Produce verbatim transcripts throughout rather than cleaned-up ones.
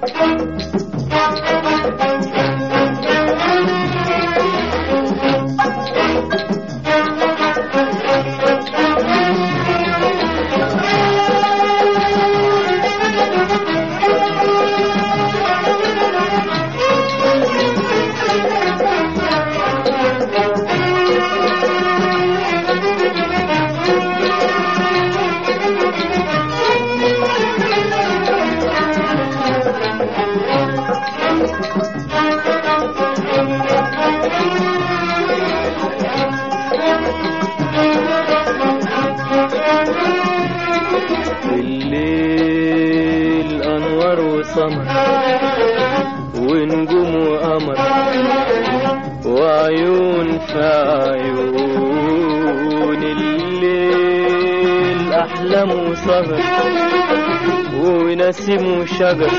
الليل أنوار وسمر ونجوم وقمر وعيون في عيون. الليل أحلام وسهر ونسيم وشجر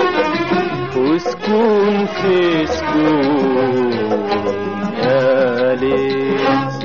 وسكون في سكون يا ليل.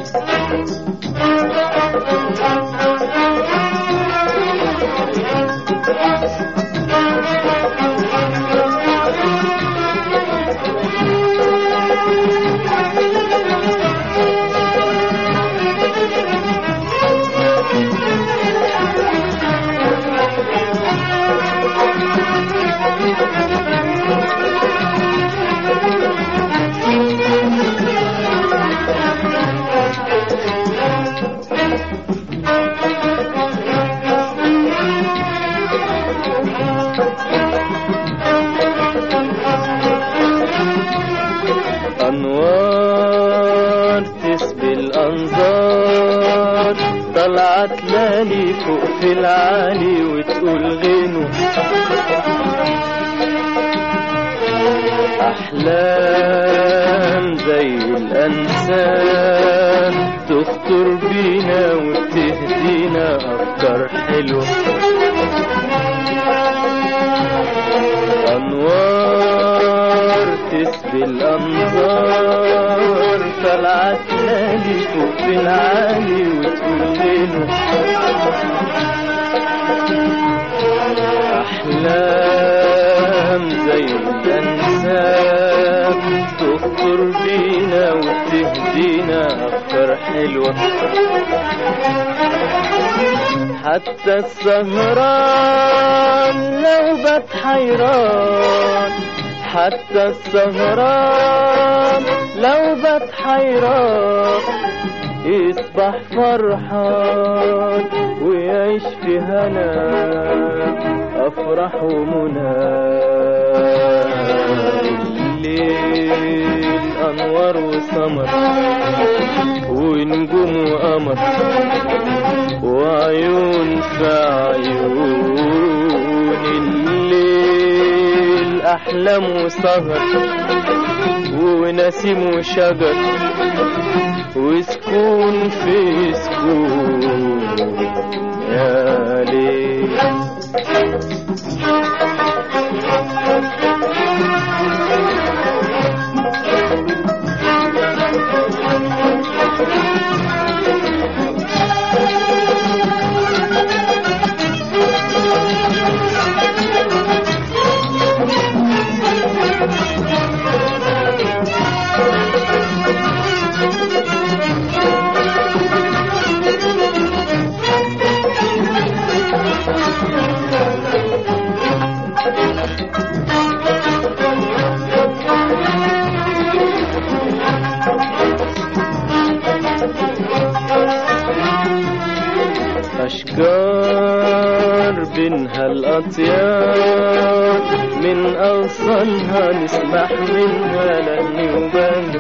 أنوار تسبي الأنظار طلعت لالي فوق في العالي وتقول غنو. أحلام زي الأنسان تخطر بينا وتهدينا أفكار حلوة. أنوار تسبي الأنظار طلعت لالي فوق في العالي وتقول غنو. أحلام زي الأنسان تخطر بينا وتهدينا أفكار حلوة. حتى السهران لو بات حيران، حتى السهران لو بات حيران يصبح فرحان ويعيش في هنا أفرح ومنى. الليل أنوار وسمر ونجوم وقمر وعيون في عيون. الليل أحلام وسهر ونسيم وشجر وسكون في سكون يا ليل. أشجار بينها الأطيار من أغصانها نسمح منها لحن وبنج.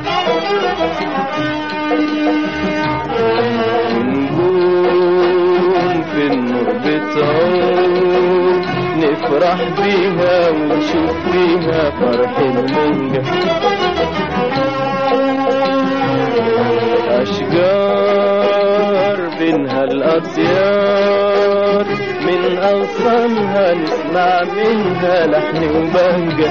نجوم في النور بتعود نفرح بيها ونشوف بيها فرح المنجة. أشجار بينها الأطيار من أغصانها نسمع منها لحن وبهجة.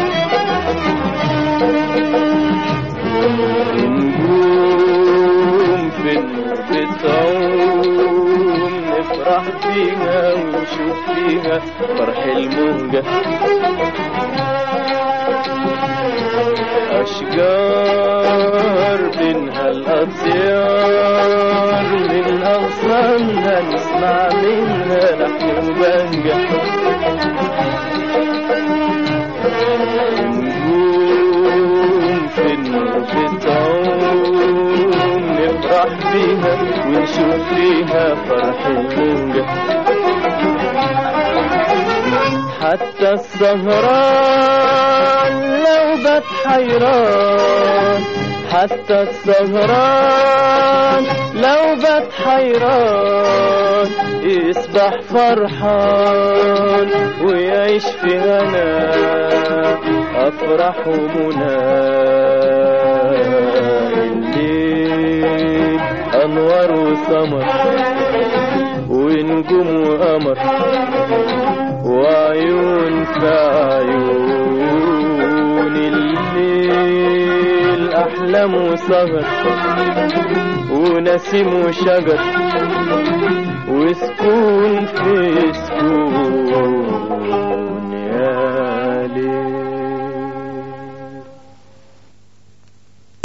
نجوم في النور بتعوم نفرح بيها ونشوف فيها فرح المهجة. أشجار بينها الأطيار، من أغصانها نسمع منها لحن وبهجة. نجوم في النور بتعوم نفرح بيها ونشوف فيها فرح الموجة. حتى السهران لو بات حيران، حتى السهران لو بات حيران يصبح فرحان ويعيش في هنا أفرح ومنى. الليل أنوار وسمر ونجوم وقمر وعيون في عيون. الليل أحلام وسهر ونسيم وشجر وسكون في سكون.